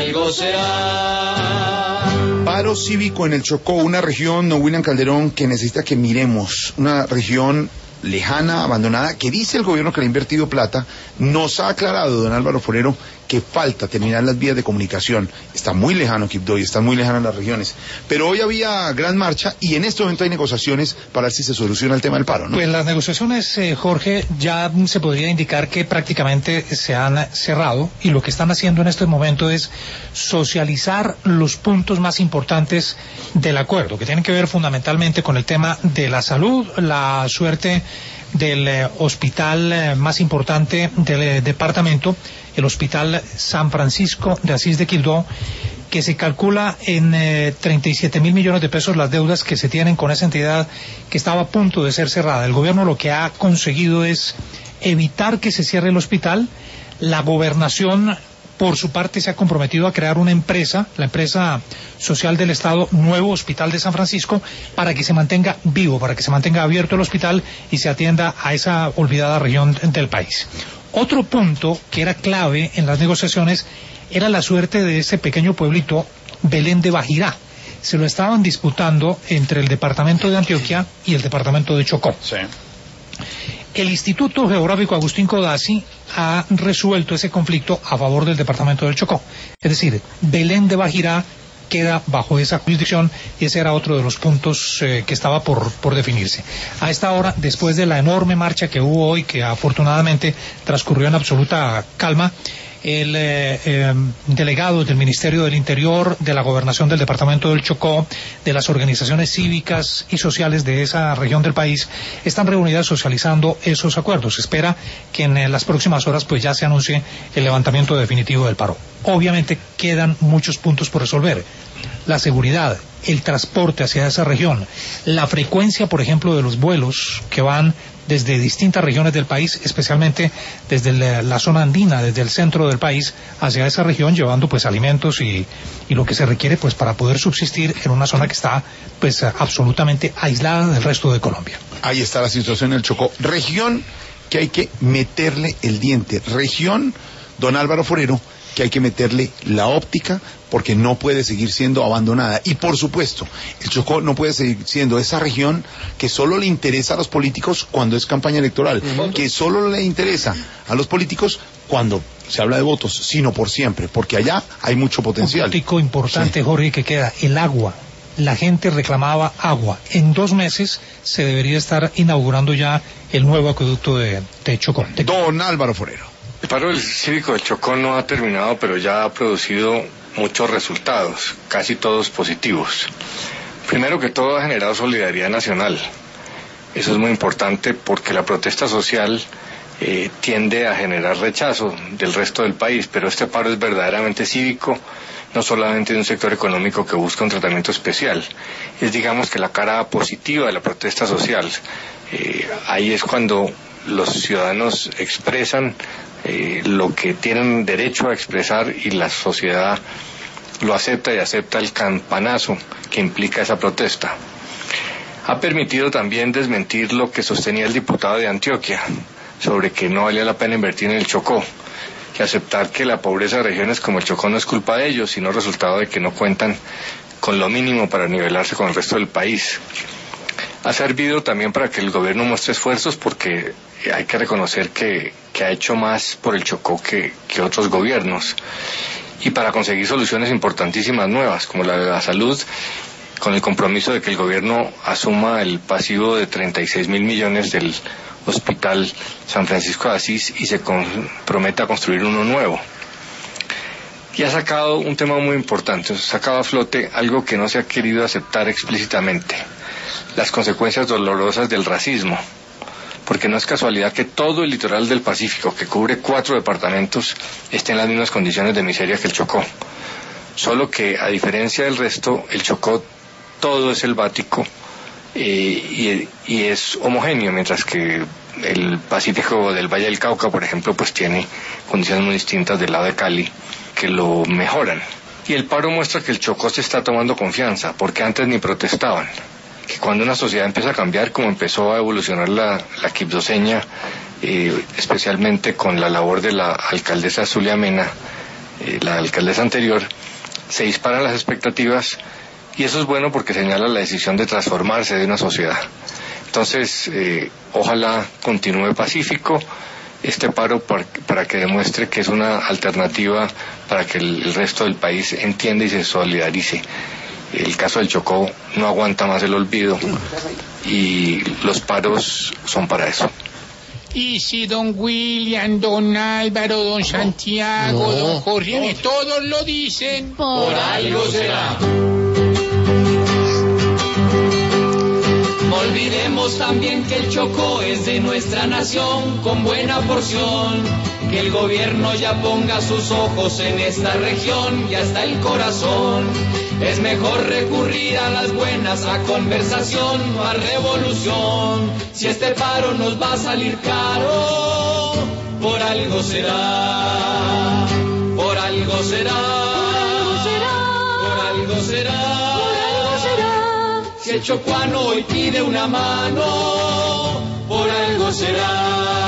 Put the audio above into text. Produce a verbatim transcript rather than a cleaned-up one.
algo será. Paro cívico en el Chocó, una región, William Calderón, que necesita que miremos, una región lejana, abandonada, que dice el gobierno que le ha invertido plata. Nos ha aclarado don Álvaro Forero que falta terminar las vías de comunicación. Está muy lejano Quibdó y están muy lejanas las regiones. Pero hoy había gran marcha y en este momento hay negociaciones para ver si se soluciona el tema del paro, ¿no? Pues las negociaciones, eh, Jorge, ya se podría indicar que prácticamente se han cerrado y lo que están haciendo en este momento es socializar los puntos más importantes del acuerdo, que tienen que ver fundamentalmente con el tema de la salud, la suerte del eh, hospital eh, más importante del eh, departamento, el Hospital San Francisco de Asís de Quibdó, que se calcula en eh, treinta y siete mil millones de pesos las deudas que se tienen con esa entidad que estaba a punto de ser cerrada. El gobierno lo que ha conseguido es evitar que se cierre el hospital. La gobernación, por su parte, se ha comprometido a crear una empresa, la empresa social del Estado, Nuevo Hospital de San Francisco, para que se mantenga vivo, para que se mantenga abierto el hospital y se atienda a esa olvidada región del país. Otro punto que era clave en las negociaciones era la suerte de ese pequeño pueblito, Belén de Bajirá. Se lo estaban disputando entre el departamento de Antioquia y el departamento de Chocó. Sí. El Instituto Geográfico Agustín Codazzi ha resuelto ese conflicto a favor del departamento del Chocó. Es decir, Belén de Bajirá queda bajo esa jurisdicción y ese era otro de los puntos eh, que estaba por, por definirse. A esta hora, después de la enorme marcha que hubo hoy, que afortunadamente transcurrió en absoluta calma, el eh, eh, delegado del Ministerio del Interior, de la Gobernación del Departamento del Chocó, de las organizaciones cívicas y sociales de esa región del país, están reunidas socializando esos acuerdos. Se espera que en eh, las próximas horas pues ya se anuncie el levantamiento definitivo del paro. Obviamente quedan muchos puntos por resolver. La seguridad, el transporte hacia esa región, la frecuencia, por ejemplo, de los vuelos que van desde distintas regiones del país, especialmente desde la, la zona andina, desde el centro del país, hacia esa región, llevando pues alimentos y, y lo que se requiere pues para poder subsistir en una zona que está pues absolutamente aislada del resto de Colombia. Ahí está la situación en el Chocó. Región que hay que meterle el diente. Región, don Álvaro Forero, que hay que meterle la óptica porque no puede seguir siendo abandonada. Y por supuesto, el Chocó no puede seguir siendo esa región que solo le interesa a los políticos cuando es campaña electoral, que solo le interesa a los políticos cuando se habla de votos, sino por siempre, porque allá hay mucho potencial. Un puntico importante, sí, Jorge, que queda, el agua. La gente reclamaba agua. En dos meses se debería estar inaugurando ya el nuevo acueducto de, de Chocó. De... Don Álvaro Forero. El paro del cívico del Chocó no ha terminado, pero ya ha producido muchos resultados, casi todos positivos. Primero que todo, ha generado solidaridad nacional. Eso es muy importante porque la protesta social eh, tiende a generar rechazo del resto del país, pero este paro es verdaderamente cívico, no solamente de un sector económico que busca un tratamiento especial. Es, digamos, que la cara positiva de la protesta social. Eh, ahí es cuando los ciudadanos expresan Eh, lo que tienen derecho a expresar y la sociedad lo acepta y acepta el campanazo que implica esa protesta. Ha permitido también desmentir lo que sostenía el diputado de Antioquia sobre que no valía la pena invertir en el Chocó y aceptar que la pobreza de regiones como el Chocó no es culpa de ellos, sino resultado de que no cuentan con lo mínimo para nivelarse con el resto del país. Ha servido también para que el gobierno muestre esfuerzos porque hay que reconocer que, que ha hecho más por el Chocó que, que otros gobiernos y para conseguir soluciones importantísimas nuevas como la de la salud, con el compromiso de que el gobierno asuma el pasivo de treinta y seis mil millones del Hospital San Francisco de Asís y se comprometa a construir uno nuevo. Y ha sacado un tema muy importante, ha sacado a flote algo que no se ha querido aceptar explícitamente: las consecuencias dolorosas del racismo, porque no es casualidad que todo el litoral del Pacífico, que cubre cuatro departamentos, esté en las mismas condiciones de miseria que el Chocó. Solo que, a diferencia del resto, el Chocó todo es selvático eh, y, y es homogéneo, mientras que el Pacífico del Valle del Cauca, por ejemplo, pues tiene condiciones muy distintas del lado de Cali que lo mejoran. Y el paro muestra que el Chocó se está tomando confianza, porque antes ni protestaban. Que cuando una sociedad empieza a cambiar, como empezó a evolucionar la, la quibdoseña, eh, especialmente con la labor de la alcaldesa Zulia Mena, eh, la alcaldesa anterior, se disparan las expectativas y eso es bueno porque señala la decisión de transformarse de una sociedad. Entonces, eh, ojalá continúe pacífico este paro para, para que demuestre que es una alternativa para que el, el resto del país entienda y se solidarice. El caso del Chocó no aguanta más el olvido y los paros son para eso. Y si don William, don Álvaro, don Santiago, No. don Jorge, todos lo dicen. Por algo será. No olvidemos también que el Chocó es de nuestra nación con buena porción. Que el gobierno ya ponga sus ojos en esta región y hasta el corazón. Es mejor recurrir a las buenas, a conversación, no a revolución. Si este paro nos va a salir caro, por algo será, por algo será, por algo será. Si el chocuano hoy pide una mano, por algo será.